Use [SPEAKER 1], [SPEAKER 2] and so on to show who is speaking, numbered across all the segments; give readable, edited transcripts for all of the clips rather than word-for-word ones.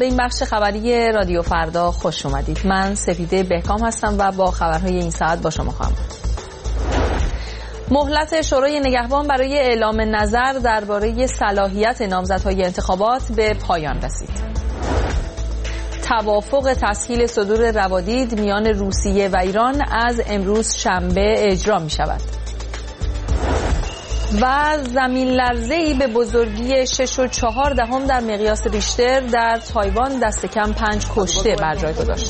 [SPEAKER 1] به این بخش خبری رادیو فردا خوش اومدید. من سپیده بهکام هستم و با خبرهای این ساعت با شما خواهم بود. مهلت شورای نگهبان برای اعلام نظر درباره صلاحیت نامزدهای انتخابات به پایان رسید. توافق تسهیل صدور روادید میان روسیه و ایران از امروز شنبه اجرا می شود. و زمین لرزه‌ای به بزرگی 6.4 در مقیاس ریشتر در تایوان دست کم 5 کشته بر جای گذاشت.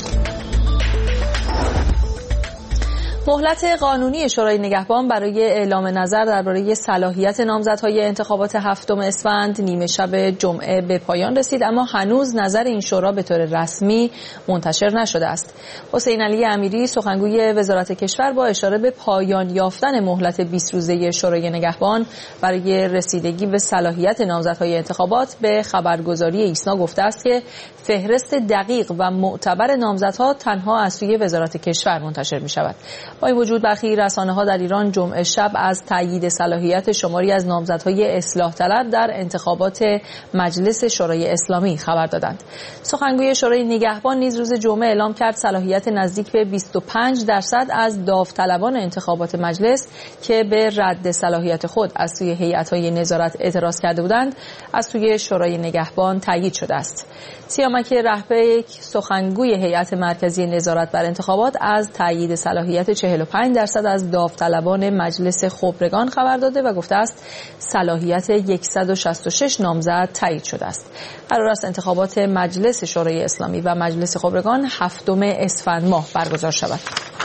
[SPEAKER 1] مهلت قانونی شورای نگهبان برای اعلام نظر درباره صلاحیت نامزدهای انتخابات 7 اسفند نیمه شب جمعه به پایان رسید، اما هنوز نظر این شورا به طور رسمی منتشر نشده است. حسین علی امیری سخنگوی وزارت کشور با اشاره به پایان یافتن مهلت 20 روزه شورای نگهبان برای رسیدگی به صلاحیت نامزدهای انتخابات به خبرگزاری ایسنا گفته است که فهرست دقیق و معتبر نامزدها تنها از سوی وزارت کشور منتشر می شود. با این وجود برخی رسانه‌ها در ایران جمعه شب از تایید صلاحیت شماری از نامزدهای اصلاح طلب در انتخابات مجلس شورای اسلامی خبر دادند. سخنگوی شورای نگهبان نیز روز جمعه اعلام کرد صلاحیت نزدیک به 25% از داوطلبان انتخابات مجلس که به رد صلاحیت خود از سوی هیئت‌های نظارت اعتراض کرده بودند از سوی شورای نگهبان تایید شده است. سیامک رهبک سخنگوی هیئت مرکزی نظارت بر انتخابات از تایید صلاحیت 45% از داوطلبان مجلس خبرگان خبر داده و گفته است صلاحیت 166 نامزد تایید شده است. قرار است انتخابات مجلس شورای اسلامی و مجلس خبرگان 7 اسفند ماه برگزار شود.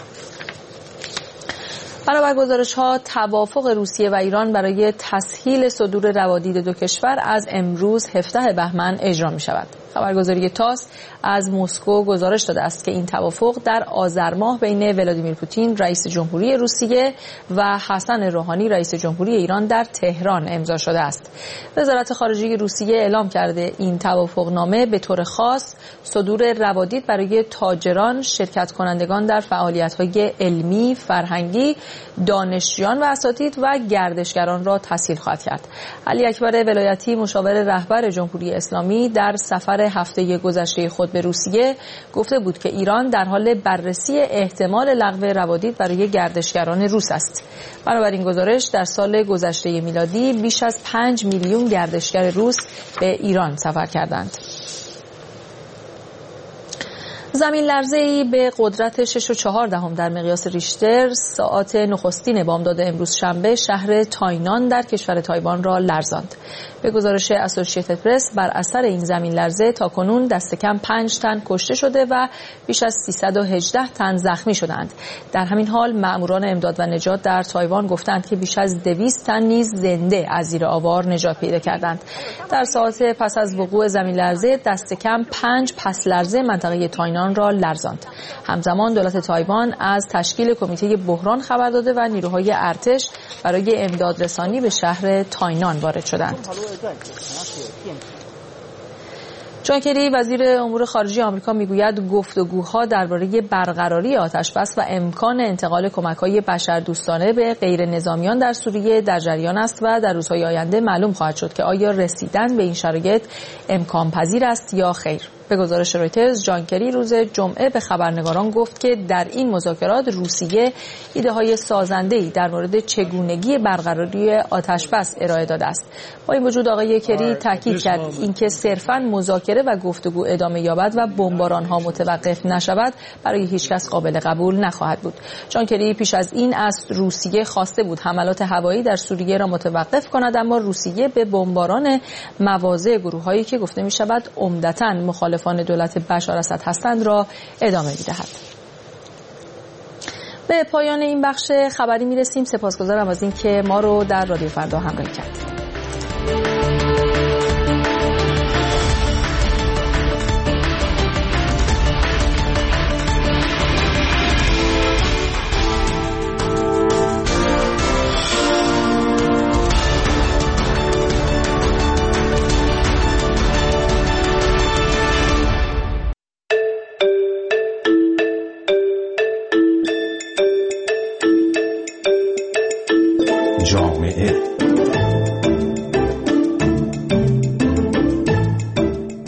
[SPEAKER 1] بنابر گزارش‌ها توافق روسیه و ایران برای تسهیل صدور روادید دو کشور از امروز 17 بهمن اجرا می‌شود. خبرگزاری تاس از مسکو گزارش داده است که این توافق در آذر ماه بین ولادیمیر پوتین رئیس جمهوری روسیه و حسن روحانی رئیس جمهوری ایران در تهران امضا شده است. وزارت خارجه روسیه اعلام کرده این توافقنامه به طور خاص صدور روادید برای تاجران، شرکت کنندگان در فعالیت‌های علمی، فرهنگی، دانشجویان و اساتید و گردشگران را تسهیل خواهد کرد. علی اکبر ولایتی مشاور رهبر جمهوری اسلامی در سفر هفته گذشته خود به روسیه گفته بود که ایران در حال بررسی احتمال لغو روادید برای گردشگران روس است. بنابراین گزارش در سال گذشته میلادی بیش از 5 میلیون گردشگر روس به ایران سفر کردند. زمین لرزه‌ای به قدرت 6.4 در مقیاس ریشتر ساعات نخستین بامداد امروز شنبه شهر تاینان در کشور تایوان را لرزاند. به گزارش اسوسییتد پرس بر اثر این زمین لرزه تاکنون دست کم 5 تن کشته شده و بیش از 318 تن زخمی شدند. در همین حال مأموران امداد و نجات در تایوان گفتند که بیش از 200 تن نیز زنده از زیر آوار نجات پیدا کردند. در ساعات پس از وقوع زمین لرزه دست کم 5 پس لرزه منطقه تاینان را لرزاند. همزمان دولت تایوان از تشکیل کمیته بحران خبر داده و نیروهای ارتش برای امداد رسانی به شهر تاینان وارد شدند. جان کری وزیر امور خارجه آمریکا میگوید گفتگوها درباره برقراری آتشبس و امکان انتقال کمک‌های بشردوستانه به غیر نظامیان در سوریه در جریان است و در روزهای آینده معلوم خواهد شد که آیا رسیدن به این شرایط امکان پذیر است یا خیر. به گزارش رویترز جان کری روز جمعه به خبرنگاران گفت که در این مذاکرات روسیه ایده‌های سازنده‌ای در مورد چگونگی برقراری آتشبس ارائه داده است. با این وجود آقای کری تاکید کرد اینکه صرفاً مذاکره و گفتگو ادامه یابد و بمباران‌ها متوقف نشود برای هیچ کس قابل قبول نخواهد بود. جان کری پیش از این از روسیه خواسته بود حملات هوایی در سوریه را متوقف کند، اما روسیه به بمباران مواضع گروه‌هایی که گفته می‌شود عمدتاً مخالفان دولت بشار اسد هستند را ادامه می‌دهد. به پایان این بخش خبری می‌رسیم. سپاسگزارم از اینکه ما رو در رادیو فردا همراهی کردید.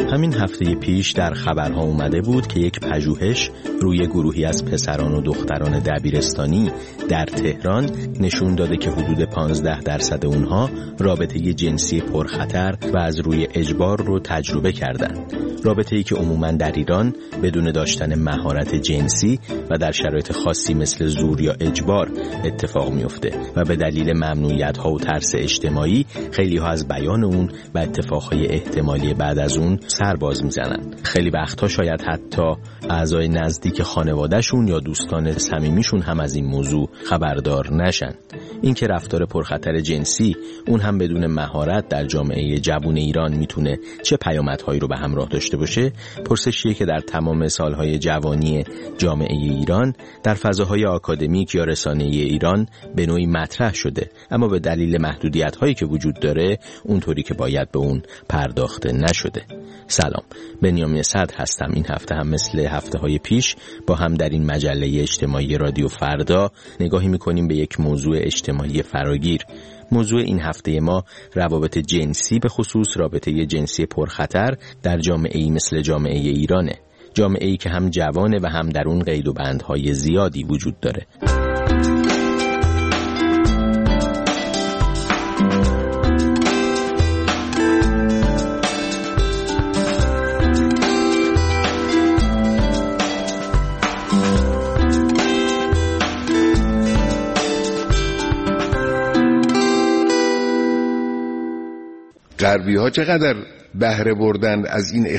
[SPEAKER 2] همین هفته پیش در خبرها اومده بود که یک پژوهش روی گروهی از پسران و دختران دبیرستانی در تهران نشون داده که حدود 15% اونها رابطه جنسی پرخطر و از روی اجبار رو تجربه کردند. رابطه‌ای که عموماً در ایران بدون داشتن مهارت جنسی و در شرایط خاصی مثل زور یا اجبار اتفاق میفته و به دلیل ممنوعیت‌ها و ترس اجتماعی خیلی‌ها از بیان اون و اتفاقهای احتمالی بعد از اون سر باز میزنن. خیلی وقتها شاید حتی اعضای نزدیک خانواده‌شون یا دوستان صمیمیشون هم از این موضوع خبردار نشن. این که رفتار پرخطر جنسی اون هم بدون مهارت در جامعه جوان ایران میتونه چه پیامدهایی رو به همراه داشته باشه، پرسشیه که در تمام سالهای جوانی جامعه ایران در فضاهای آکادمیک یا رسانه‌ای ایران به نوعی مطرح شده، اما به دلیل محدودیت‌هایی که وجود داره اونطوری که باید به اون پرداخته نشده. سلام، بنیامین صدر هستم. این هفته هم مثل هفته‌های پیش با هم در این مجله اجتماعی رادیو فردا نگاهی می‌کنیم به یک موضوع اجتماعی فراگیر. موضوع این هفته ما روابط جنسی، به خصوص رابطه جنسی پرخطر در جامعه‌ای مثل جامعه ایرانه. جامعه‌ای که هم جوانه و هم در اون قید و بندهای زیادی وجود داره.
[SPEAKER 3] غربی ها چقدر بهره بردن از این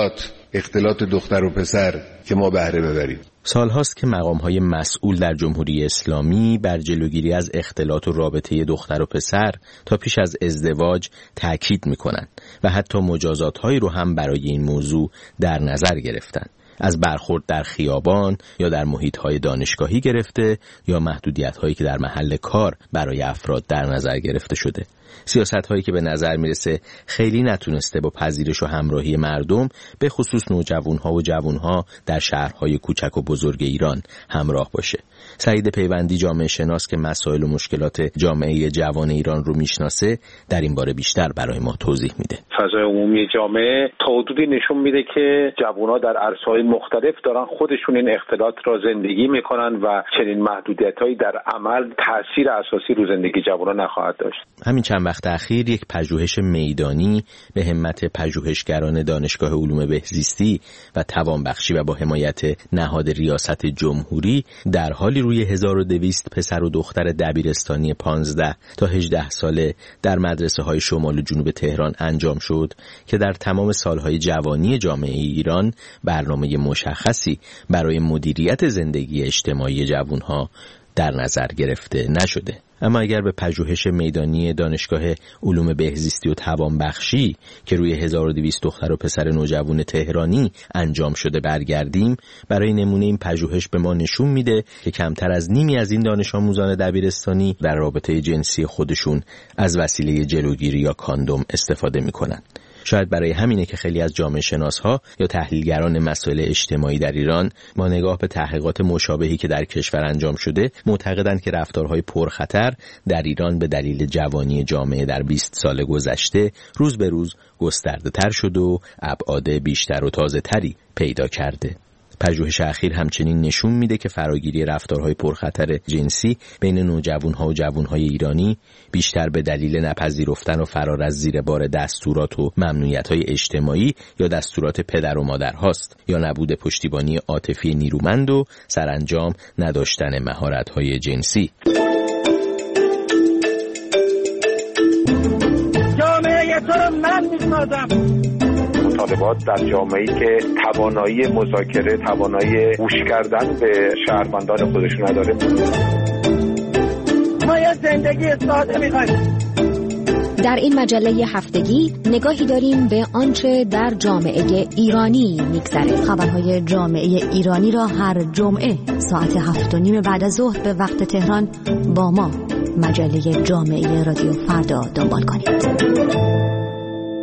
[SPEAKER 3] اختلاط دختر و پسر که ما بهره ببریم.
[SPEAKER 2] سالهاست که مقام‌های مسئول در جمهوری اسلامی بر جلوگیری از اختلاط و رابطه دختر و پسر تا پیش از ازدواج تأکید می‌کنند و حتی مجازات‌هایی رو هم برای این موضوع در نظر گرفتند. از برخورد در خیابان یا در محیط‌های دانشگاهی گرفته یا محدودیت‌هایی که در محل کار برای افراد در نظر گرفته شده. سیاست‌هایی که به نظر میرسه خیلی نتونسته با پذیرش و همراهی مردم، به خصوص نوجوان‌ها و جوان‌ها در شهرهای کوچک و بزرگ ایران همراه باشه. سعید پیوندی، جامعه شناس که مسائل و مشکلات جامعه جوان ایران رو میشناسه، در این باره بیشتر برای ما توضیح میده.
[SPEAKER 4] فضای عمومی جامعه تا حدودی نشون میده که جوان‌ها در عرصه‌های مختلف دارن خودشون این اختلاط را زندگی میکنن و چنین محدودیت‌هایی در عمل تأثیر اساسی رو زندگی جوان‌ها نخواهد داشت.
[SPEAKER 2] همین چند وقت اخیر یک پژوهش میدانی به همت پژوهشگران دانشگاه علوم بهزیستی و توانبخشی و با حمایت نهاد ریاست جمهوری در حالی روی 1200 پسر و دختر دبیرستانی 15 تا 18 ساله در مدرسه‌های شمال و جنوب تهران انجام شد که در تمام سالهای جوانی جامعه ایران برنامه مشخصی برای مدیریت زندگی اجتماعی جوانها در نظر گرفته نشده. اما اگر به پژوهش میدانی دانشگاه علوم بهزیستی و توانبخشی که روی 1200 دختر و پسر نوجوان تهرانی انجام شده برگردیم، برای نمونه این پژوهش به ما نشون میده که کمتر از نیمی از این دانش آموزان دبیرستانی در رابطه جنسی خودشون از وسیله جلوگیری یا کاندوم استفاده میکنن. شاید برای همینه که خیلی از جامعه شناس‌ها یا تحلیلگران مسائل اجتماعی در ایران با نگاه به تحقیقات مشابهی که در کشور انجام شده معتقدند که رفتارهای پرخطر در ایران به دلیل جوانی جامعه در 20 سال گذشته روز به روز گسترده‌تر شده و ابعاد بیشتر و تازه‌تری پیدا کرده. پژوهش اخیر همچنین نشون میده که فراگیری رفتارهای پرخطر جنسی بین نوجوانها و جوانهای ایرانی بیشتر به دلیل نپذیرفتن و فرار از زیر بار دستورات و ممنوعیت‌های اجتماعی یا دستورات پدر و مادر هاست یا نبود پشتیبانی عاطفی نیرومند و سرانجام نداشتن مهارت‌های جنسی.
[SPEAKER 5] جامعه تو رو من می‌سازم.
[SPEAKER 4] مطالبات در جامعه‌ای که توانایی مذاکره، توانایی گوش کردن به شهروندان خودشون نداره.
[SPEAKER 5] ما یه زندگی ساده می‌خوایم.
[SPEAKER 6] در این مجله هفتگی نگاهی داریم به آنچه در جامعه ایرانی می‌گذره. خبرهای جامعه ایرانی را هر جمعه ساعت 7:30 بعد از ظهر به وقت تهران با ما مجله جامعه رادیو فردا دنبال کنید.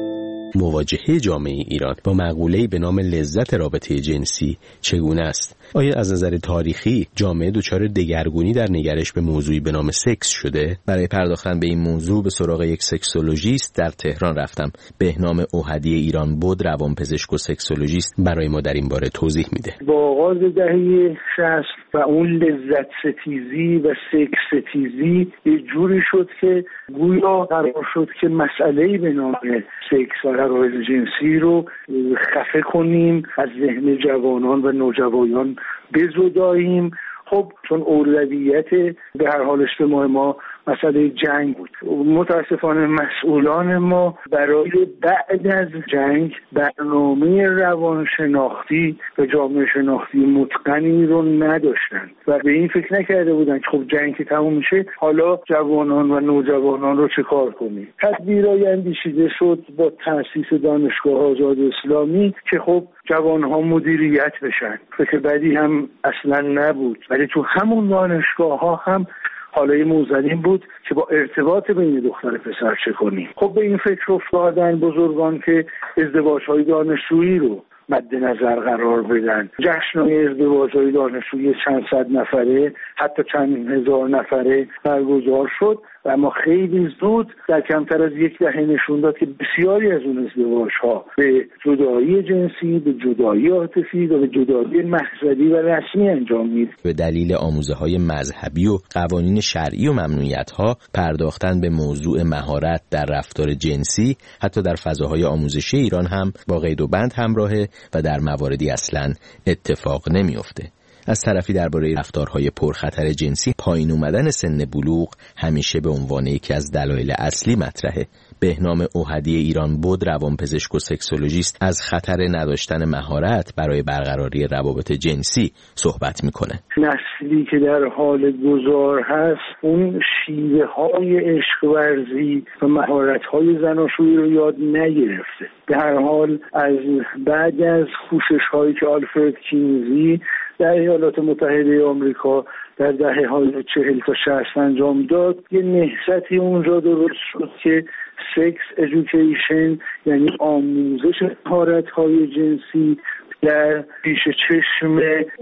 [SPEAKER 2] مواجهه جامعه ایران با مقوله‌ای به نام لذت رابطه جنسی چگونه است؟ آیا از نظر تاریخی جامعه دچار دگرگونی در نگرش به موضوعی به نام سکس شده؟ برای پرداختن به این موضوع به سراغ یک سکسولوژیست در تهران رفتم. بهنام اوحدی ایران بود، روانپزشک و سکسولوژیست، برای ما در این باره توضیح میده.
[SPEAKER 7] با آغاز دهه 60 و اون لذت ستیزی و سکس ستیزی یه جوری شد که گویا قرار شد که مسئله‌ای به نام سکس و روابط جنسی رو خفه کنیم، از ذهن جوانان و نوجوانان بزداییم. خب چون اولویت به هر حال اجتماع ما مسئله جنگ بود، متاسفانه مسئولان ما برای بعد از جنگ برنامه روانشناختی و جامعه شناختی متقنی رو نداشتن و به این فکر نکرده بودن که خب جنگ که تموم میشه حالا جوانان و نوجوانان رو چه کار کنیم. تدبیرای اندیشیده شد با تأسیس دانشگاه آزاد اسلامی که خب جوانها مدیریت بشن. فکر بعدی هم اصلا نبود، ولی تو همون دانشگاه ها هم حالا موزلین بود که با ارتباط بین دختر و پسر چه کنیم. خب به این فکر افتادن بزرگان که ازدواج‌های دانشجویی رو مد نظر قرار بدن. جشن‌های ازدواج‌های دانشجویی چند صد نفره حتی چند هزار نفره برگزار شد و اما خیلی زود در کمتر از یک دهه نشون داد که بسیاری از اون ازدواج‌ها به جدایی جنسی، به جدایی عاطفی و به جدایی محضری و رسمی انجام می‌دهد.
[SPEAKER 2] به دلیل آموزه‌های مذهبی و قوانین شرعی و ممنوعیت‌ها پرداختن به موضوع مهارت در رفتار جنسی حتی در فضاهای آموزشی ایران هم با قید و بند همراهه و در مواردی اصلاً اتفاق نمی‌افته. از طرفی درباره رفتارهای پرخطر جنسی پایین اومدن سن بلوغ همیشه به عنوان یکی از دلایل اصلی مطرحه. بهنام اوحدی ایران بود، روانپزشک و سکسولوژیست، از خطر نداشتن مهارت برای برقراری روابط جنسی صحبت میکنه.
[SPEAKER 7] نسلی که در حال گذار هست اون شیوه های عشق ورزی و مهارت های زناشویی رو یاد نگرفته. در حال از بعد از کوشش هایی که آلفرد کینزی در ایالات متحده آمریکا در دهه‌های 40 تا 60 انجام داد، یه نهضتی اونجا درست شد که سکس ادویکیشن، یعنی آموزش مهارت‌های جنسی، در پیش چشم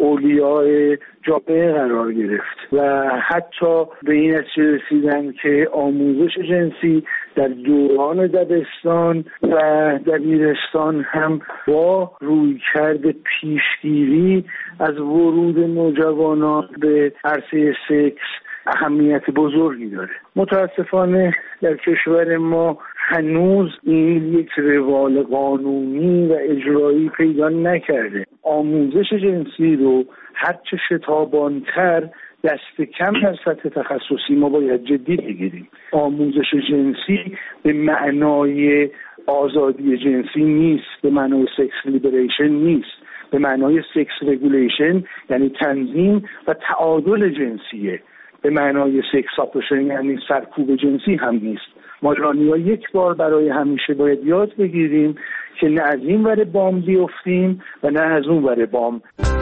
[SPEAKER 7] اولیای جامعه قرار گرفت و حتی به این نتیجه رسیدن که آموزش جنسی در دوران دبستان و دبیرستان هم با رویکرد پیشگیری از ورود نوجوانان به عرصه سکس اهمیت بزرگی داره. متاسفانه در کشور ما هنوز این یک روال قانونی و اجرایی پیدا نکرده. آموزش جنسی رو هرچه شتابانتر دست کم در سطح تخصصی ما باید جدی بگیریم. آموزش جنسی به معنای آزادی جنسی نیست، به معنای سکس لیبریشن نیست، به معنای سکس رگولیشن یعنی تنظیم و تعادل جنسیه، به معنای سکس آپریشن یعنی سرکوب جنسی هم نیست. ما ایرانی‌ها یک بار برای همیشه باید یاد بگیریم که نه از این ور بام بیفتیم و نه از اون ور بام.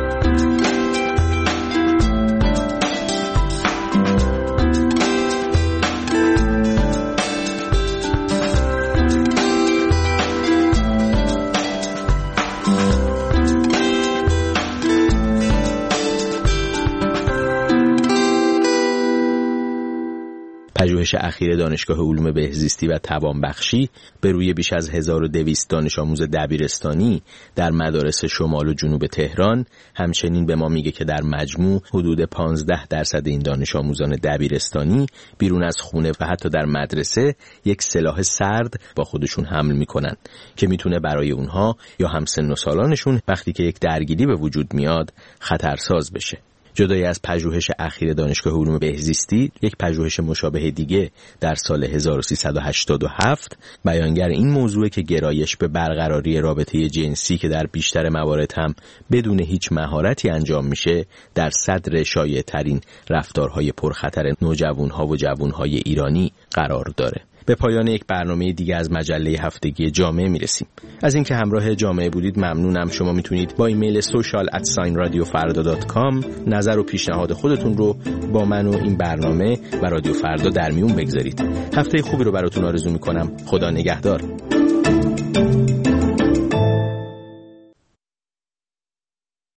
[SPEAKER 2] پژوهش اخیر دانشگاه علوم بهزیستی و توانبخشی به روی بیش از 1200 دانش آموز دبیرستانی در مدارس شمال و جنوب تهران همچنین به ما میگه که در مجموع حدود 15% این دانش آموزان دبیرستانی بیرون از خونه و حتی در مدرسه یک سلاح سرد با خودشون حمل میکنن که میتونه برای اونها یا همسن و سالانشون وقتی که یک درگیری به وجود میاد خطرساز بشه. جدای از پژوهش اخیر دانشگاه علوم بهزیستی، یک پژوهش مشابه دیگه در سال 1387 بیانگر این موضوع که گرایش به برقراری رابطه جنسی که در بیشتر موارد هم بدون هیچ مهارتی انجام میشه در صدر شایع ترین رفتارهای پرخطر نوجوانها و جوانهای ایرانی قرار داره. به پایان یک برنامه دیگه از مجله هفتگی جامعه میرسیم. از اینکه همراه جامعه بودید ممنونم. شما میتونید با ایمیل social@radiofarda.com نظر و پیشنهاد خودتون رو با من و این برنامه و رادیو فردا در میون بگذارید. هفته خوبی رو براتون آرزو میکنم. خدا نگهدار.